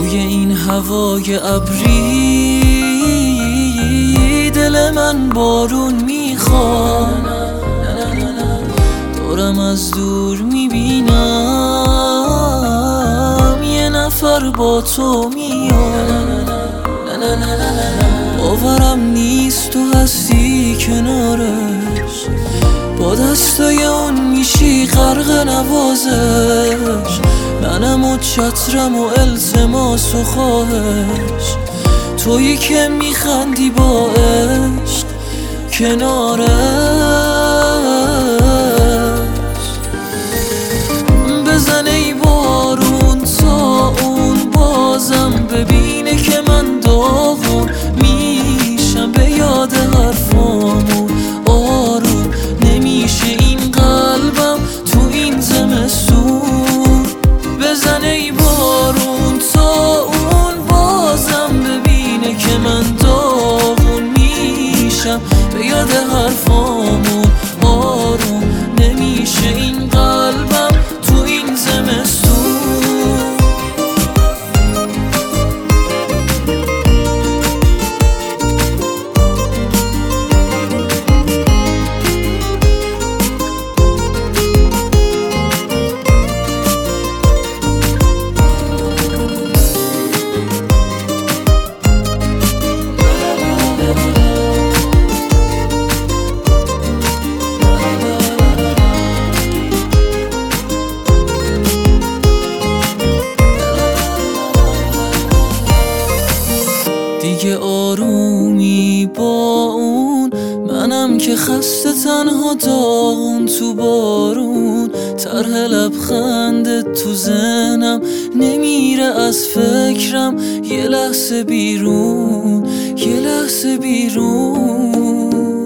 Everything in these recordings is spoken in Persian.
توی این هوای ابری دل من بارون میخواد. دارم از دور میبینم یه نفر با تو میاد. باورم نیست تو هستی کنارش، با دستای اون میشی غرق نوازش. منم و چترم و التماس و خواهش، تویی که میخندی با عشق کنارش. بزن ای بارون تا اون بازم ببینه که من داغون میشم به یاد حرفامون. آروم نمیشه این قلبم تو این زمستون. بزن ای بارون تا اون بازم ببینه که من داغون میشم به یاد حرفامون. آروم نمیشه این قلبم تو این زمستون. دیگه آرومی با اون، منم که خسته تنها داغون تو بارون. طرح لبخندت تو ذهنم نمیره از فکرم، یه لحظه بیرون یه لحظه بیرون.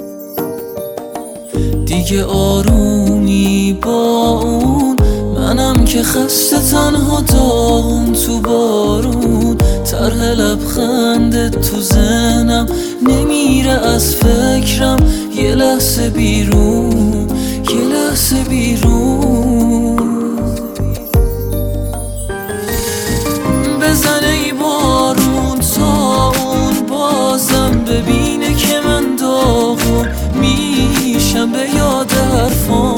دیگه آرومی با اون، منم که خسته تنها داغون تو بارون. طرح لبخندت تو ذهنم نمیره از فکرم، یه لحظه بیرون یه لحظه بیرون. بزن ای بارون تا اون بازم ببینه که من داغون میشم به یاد حرفام.